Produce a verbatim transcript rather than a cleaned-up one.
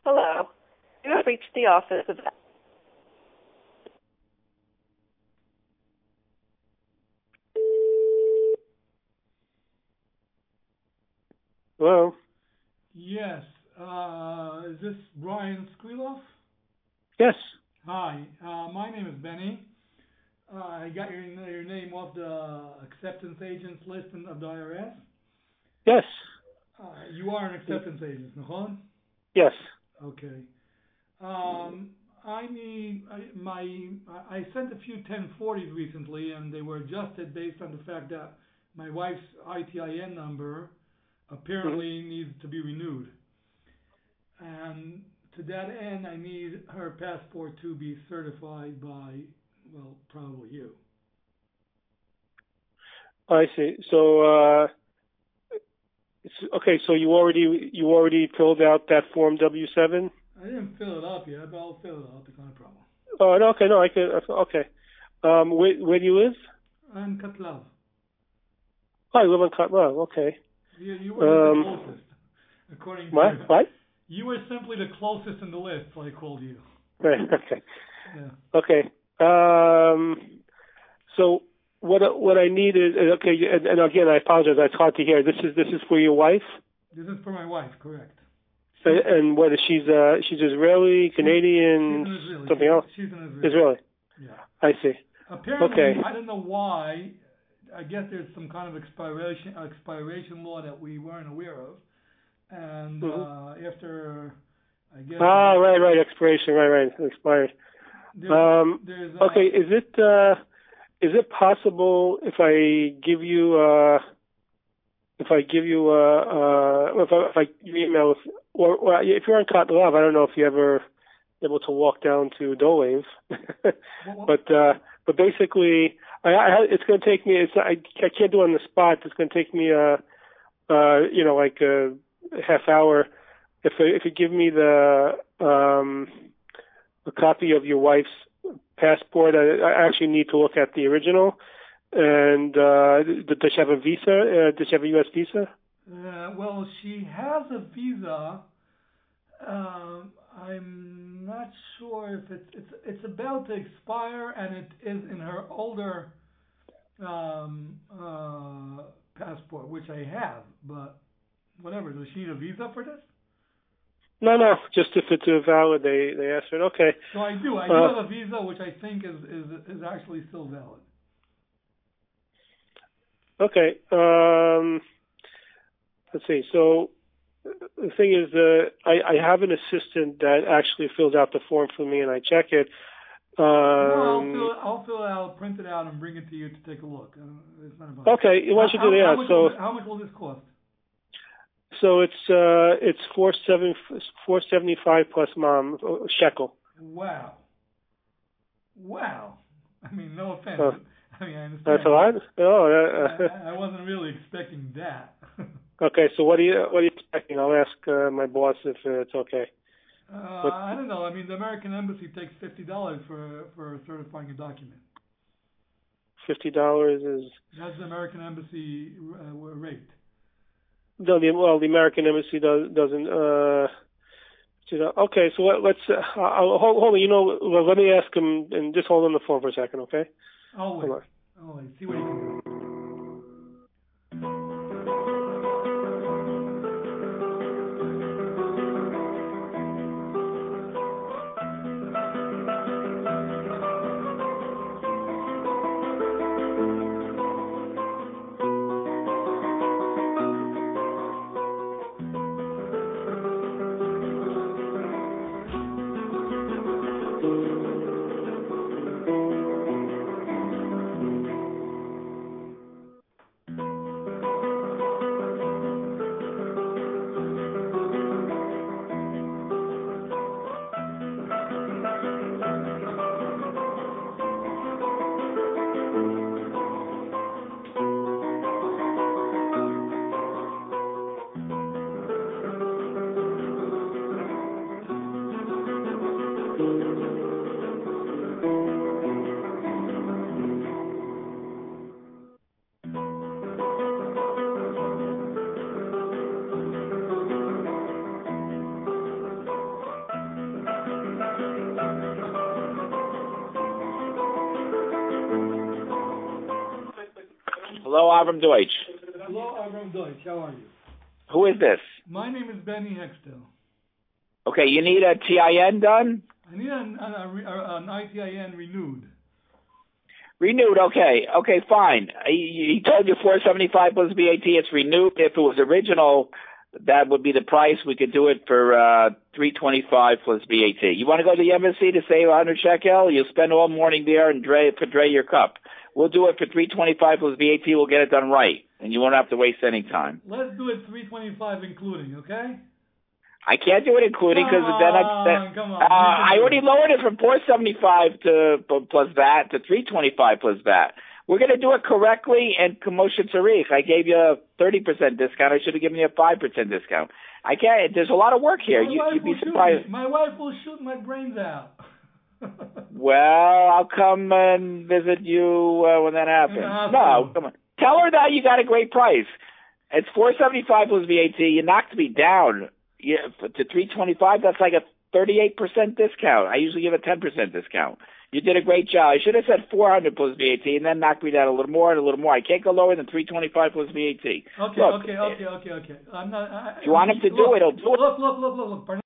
Hello. You have reached the office of... Hello? Yes. Uh, is this Brian Skriloff? Yes. Hi. Uh, my name is Benny. Uh, I got your your name off the acceptance agents list of the I R S. Yes. Uh, you are an acceptance agent, Nahon? Yes. Okay. Um, I need I, my. I sent a few ten forties recently, and they were adjusted based on the fact that my wife's I T I N number apparently Mm-hmm. needs to be renewed. And to that end, I need her passport to be certified by, well, probably you. I see. So, uh, it's, okay. So you already you already filled out that form W seven. I didn't fill it up yet, but I'll fill it up. It's not a problem. Oh, no, okay. No, I can. Okay. Um, where where do you live? I'm Katlav. Oh, I live in Kotlev. Okay. You, you were Um, the closest, according to what? What? you were simply the closest in the list, so I called you. Right. Okay. Yeah. Okay. Um, so what what I need is okay. And, and again, I apologize. It's hard to hear. This is this is for your wife. This is for my wife, correct? And, and whether she's uh she's Israeli, Canadian, She's an Israeli. something else. She's an Israeli. Israeli. Yeah. I see. Apparently, Okay. I don't know why. I guess there's some kind of expiration expiration law that we weren't aware of, and Mm-hmm. uh, after I guess. Ah, right, right. Expiration. Right, right. Expired. There's, Um. there's, uh, Okay. Is it uh is it possible if I give you uh if I give you uh uh if I, if I give you email if, or, or if you're in Cotton Love, I don't know if you ever able to walk down to Dolave, but uh but basically I, I it's going to take me it's I, I can't do it on the spot. It's going to take me uh uh you know like a half hour if if you give me the um a copy of your wife's passport. I, I actually need to look at the original. And uh, does she have a visa? Uh, does she have a U S visa? Uh, well, she has a visa. Um, I'm not sure if it's it's it's about to expire, and it is in her older um, uh, passport, which I have. But whatever. Does she need a visa for this? No, no. Just if it's a valid, they they ask it. Okay. So I do. I do uh, have a visa, which I think is is is actually still valid. Okay. Um, let's see. So the thing is, uh, I, I have an assistant that actually fills out the form for me, and I check it. Um, no, I'll fill it. I'll fill it out, print it out, and bring it to you to take a look. Uh, it's not about okay. it. Why don't you how, do that? How much, So will, how much will this cost? so it's uh, it's four seven four seventy five plus mom shekel. Wow. Wow. I mean, no offense. Uh, I mean, I understand. That's a lot. Oh, uh, I, I wasn't really expecting that. Okay, so what are you what are you expecting? I'll ask uh, my boss if uh, it's okay. Uh, I don't know. I mean, the American Embassy takes fifty dollars for for certifying a document. Fifty dollars is That's the American Embassy uh, rate. no. The, well, the American Embassy does, doesn't. Uh, you know, okay, so let, let's uh, I'll, hold hold on. You know, well, let me ask him and just hold on the phone for a second, okay? I'll wait. Hold on. I'll wait. See what you can do. Hello, Avram Deutsch. Hello, Avram Deutsch. How are you? Who is this? My name is Benny Hextel. Okay, you need a T I N done? I need an, an, a, an I T I N renewed. Renewed, okay. Okay, fine. He, he told you four seventy-five plus V A T. It's renewed. If it was original, that would be the price. We could do it for uh, three twenty-five plus V A T. You want to go to the embassy to save one hundred shekel? You'll spend all morning there and dray, dray your cup. We'll do it for three twenty-five plus V A T. We'll get it done right, and you won't have to waste any time. Let's do it three twenty-five including, okay? I can't do it including because then I then, come on. Uh, I already lowered it from four seventy-five to plus V A T to three twenty-five plus V A T. We're going to do it correctly, and Moshe Tzarich, I gave you a thirty percent discount. I should have given you a five percent discount. I can't. There's a lot of work here. My You, wife you'd be will shoot surprised. me. My wife will shoot my brains out. Well, I'll come and visit you uh, when that happens. No, come on. Tell her that you got a great price. It's four seventy-five plus V A T. You knocked me down yeah, to three twenty-five. That's like a thirty-eight percent discount. I usually give a ten percent discount. You did a great job. I should have said four hundred plus V A T and then knocked me down a little more and a little more. I can't go lower than three twenty-five plus V A T. Okay, look, okay, okay, okay, okay. I'm not. I, if you want him to look, do it, he'll do it. Look, look, look, look, look.